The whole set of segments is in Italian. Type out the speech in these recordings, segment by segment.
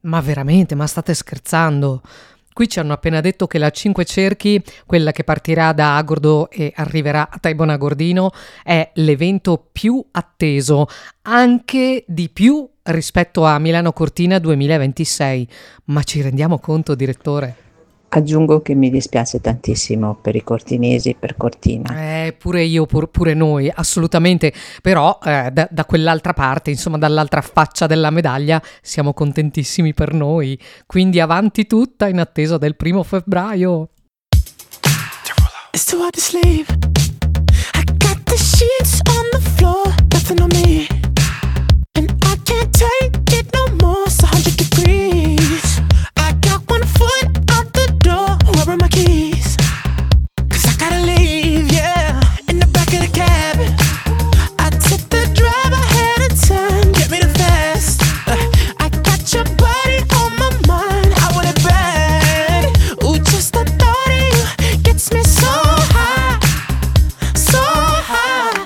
Ma veramente, ma state scherzando? Qui ci hanno appena detto che la Cinque Cerchi, quella che partirà da Agordo e arriverà a Taibona Agordino, è l'evento più atteso, anche di più rispetto a Milano Cortina 2026. Ma ci rendiamo conto, direttore? Aggiungo che mi dispiace tantissimo per i cortinesi, per Cortina. Pure io, pure noi, assolutamente, però da quell'altra parte, insomma dall'altra faccia della medaglia, siamo contentissimi per noi, quindi avanti tutta in attesa del 1 febbraio. It's too hard to sleep. I got the sheets on the floor, nothing on me, and I can't take it no more. It's 100 degrees. I got one foot out the door. Where are my keys? 'Cause I gotta leave, yeah. In the back of the cab, I took the drive ahead of time. Get me the fast. I got your body on my mind. I want it bad. Ooh, just the thought of you gets me so high, so high.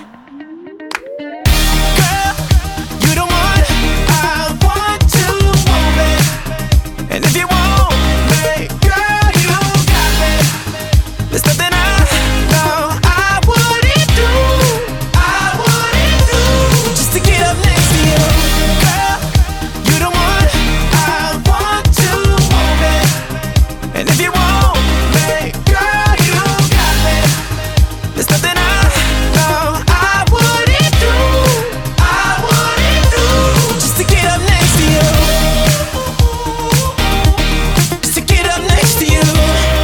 Girl, you the one I want to move it. And if you want me, girl, you got me. There's nothing I know I wouldn't do just to get up next to you. Girl, you the one I want to move it. And if you want me, girl, you got me. There's nothing I know I wouldn't do just to get up next to you. Just to get up next to you.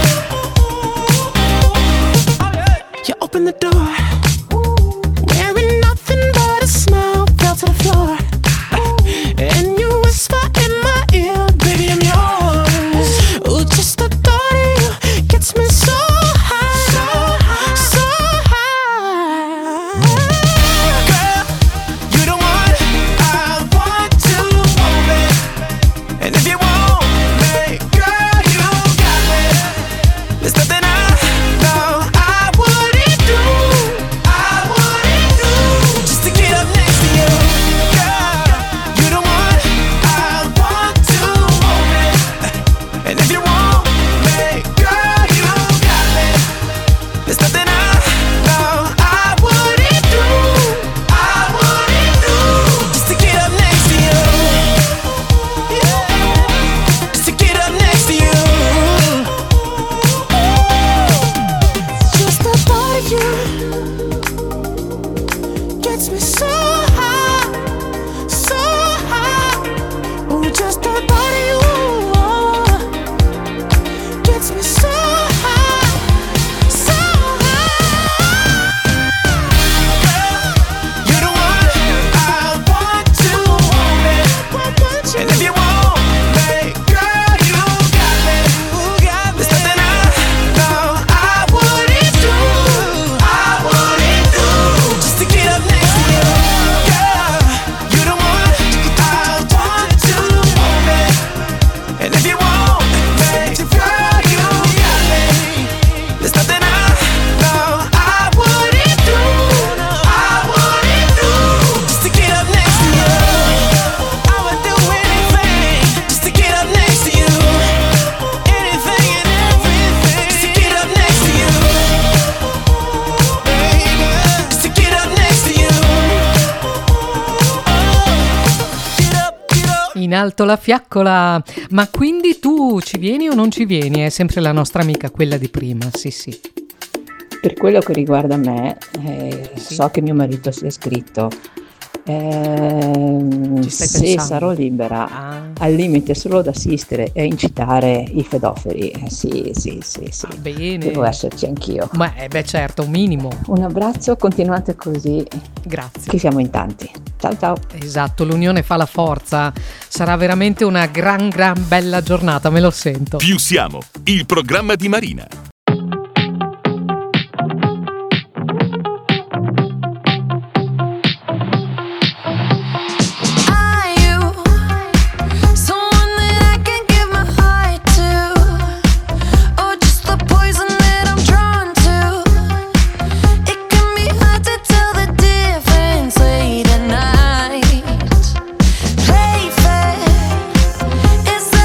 You open the door, wearing nothing but a smile, fell to the floor, and you whisper in my ear, baby, I'm yours. Ooh, just the thought of you gets me so high, so high. Girl, you the one I want to move it. And if you want me, girl, you got me. There's nothing I know I wouldn't do just to get up next to you. Girl, you the one I want to move it. And if you want me, girl, you got me. There's nothing I know I wouldn't do just to get up next to you. Just to get up next to you. Just the thought of you gets me so high, so high. Oh, just the thought of you gets me so high, so high. Girl, you the one I want to move it. And if you want me, girl, you got me. There's nothing I know I wouldn't do just to get up next to you. Girl, you the one I want to move it. And if you want me, girl, you got me. There's nothing I know I wouldn't do just to get up next to you. I would do anything just to get up next to you. Anything and everything just to get up next to you. Baby, just to get up next to you. Get up, get up. In alto la fiaccola. Ma quindi tu ci vieni o non ci vieni? È sempre la nostra amica, quella di prima, sì sì. Per quello che riguarda me, Sì. so che mio marito si è iscritto. Ci stai Se pensando? sarò libera, Ah, al limite solo ad assistere e incitare i fedofili, sì, bene. devo esserci anch'io. Ma beh, certo, un minimo. Un abbraccio, continuate così, Grazie. che siamo in tanti. Ciao ciao. Esatto, l'unione fa la forza. Sarà veramente una gran bella giornata, me lo sento. Più siamo, il programma di Marina. Are you someone that I can give my heart to, or just the poison that I'm drawn to? It can be hard to tell the difference late at night. Play fair, is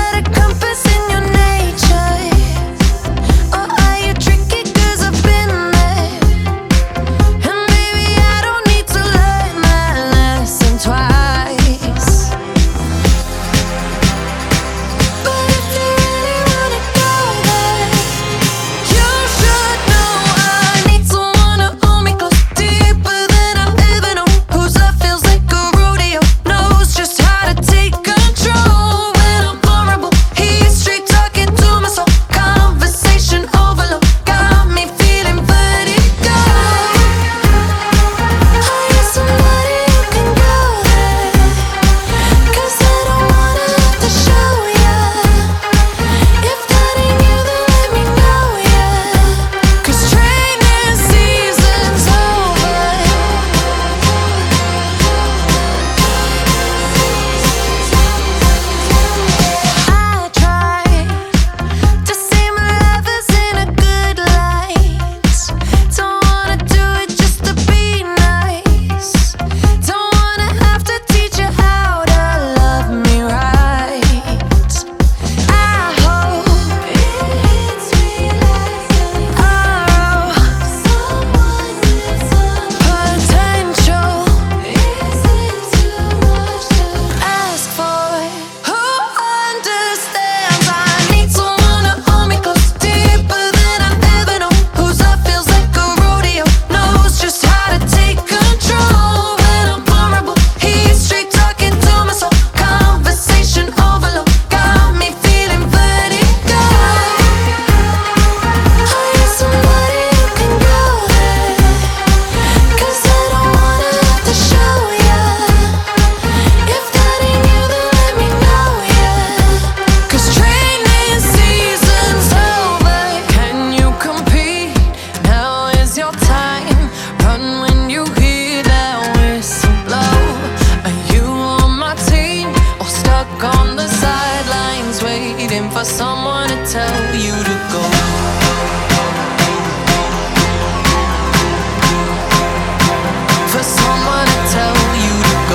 for someone to tell you to go. For someone to tell you to go.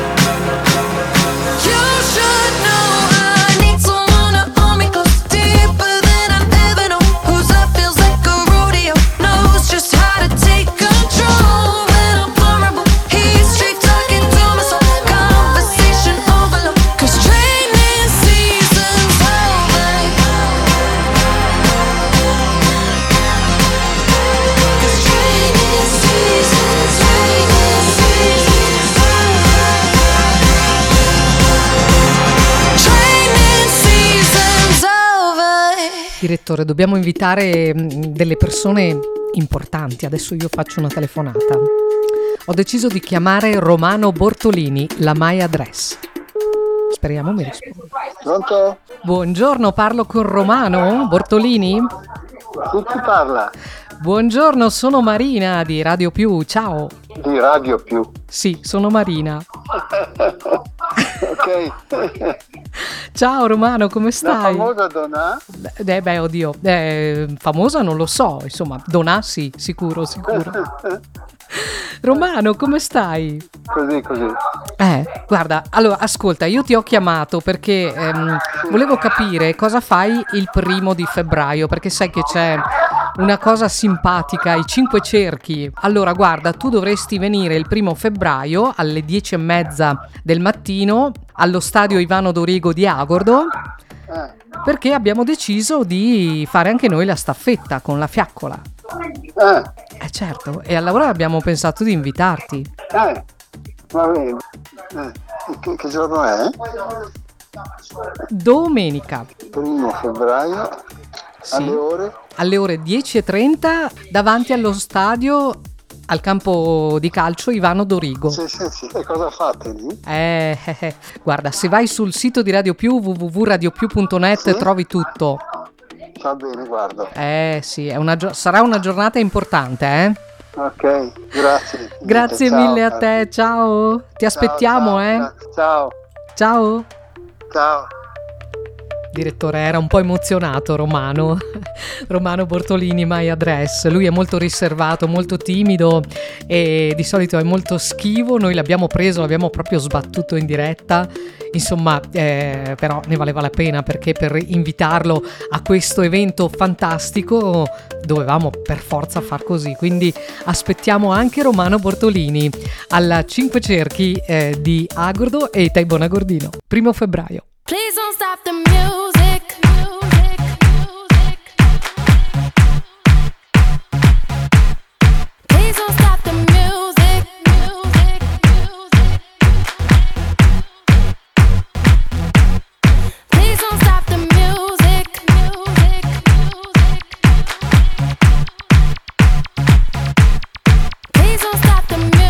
You should know I need someone to hold me close, deeper than I've ever known. Whose love feels like a rodeo, knows just how to take control. When I'm vulnerable, he's straight talking to my soul. Conversation overload, 'cause training season's over. 'Cause training season's over. Direttore, dobbiamo invitare delle persone importanti. Adesso io faccio una telefonata. Ho deciso di chiamare Romano Bortolini, la My Address. Speriamo mi risponda. Pronto? Buongiorno, parlo con Romano Bortolini? Chi ti parla? Buongiorno, sono Marina di Radio Più, ciao. Di Radio Più. Sì, sono Marina. Ok. Ciao Romano, come La stai? famosa donna? Beh, oddio, famosa non lo so, insomma, Donà sì, sicuro. Romano, come stai? Così. Guarda, allora, ascolta, io ti ho chiamato perché volevo capire cosa fai il 1° di febbraio, perché sai che c'è una cosa simpatica, i 5 cerchi. Allora, guarda, tu dovresti venire il 1° febbraio alle 10:30 del mattino allo stadio Ivano Dorigo di Agordo, perché abbiamo deciso di fare anche noi la staffetta con la fiaccola. Certo, e allora abbiamo pensato di invitarti. Va bene. Che giorno è? Domenica. 1° febbraio. Sì. Alle ore? Alle ore 10:30 davanti allo stadio, al campo di calcio Ivano Dorigo. Sì. E cosa fate lì? Guarda, se vai sul sito di Radio Più, www.radiopiù.net, trovi tutto. Va bene, guardo. Sì, sarà una giornata importante, eh? Ok, grazie. Grazie Ciao, mille a te, ciao. Ti aspettiamo, Ciao. Ciao. Ciao. Direttore, era un po' emozionato Romano Bortolini, My Address. Lui è molto riservato, molto timido e di solito è molto schivo. Noi l'abbiamo proprio sbattuto in diretta. Insomma, però ne valeva la pena, perché per invitarlo a questo evento fantastico dovevamo per forza far così. Quindi aspettiamo anche Romano Bortolini alla 5 cerchi di Agordo e Taibona Gordino, 1° febbraio. Please don't stop the music. Please don't stop the music. Please don't stop the music. Please don't stop the music.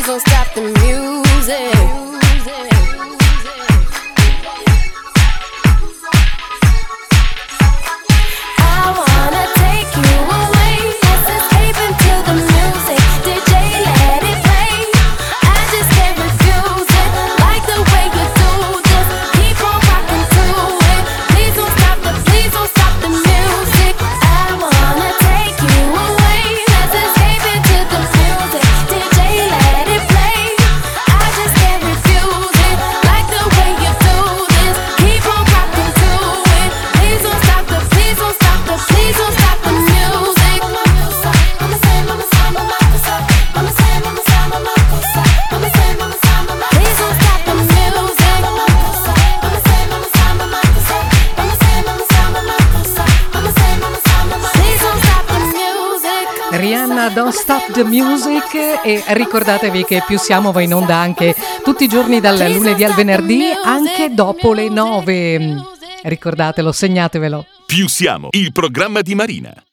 don't stop the music. I wanna take you away. Let's escape into the music. DJ, let it play. I just can't refuse it. Like the way you do this. Keep on rocking to it. Please don't stop the music. I wanna take you away. Let's escape into the music. DJ, let it play. I just can't refuse it. Like the way you do this. Keep on rocking to it. Please don't stop the music. Please don't stop the music. Mama say, mama say, mama say, mama say, mama say, mama say, mama say, mama say, mama say. Please don't stop the music. Mama say, mama say, mama say, mama say, mama say, mama say, mama say, mama say, mama say, mama say. Please don't stop the music. Rihanna, Don't Stop the Music. E ricordatevi che Più Siamo va in onda anche tutti i giorni dal lunedì al venerdì, anche dopo le 9. Ricordatelo, segnatevelo. Più Siamo, il programma di Marina.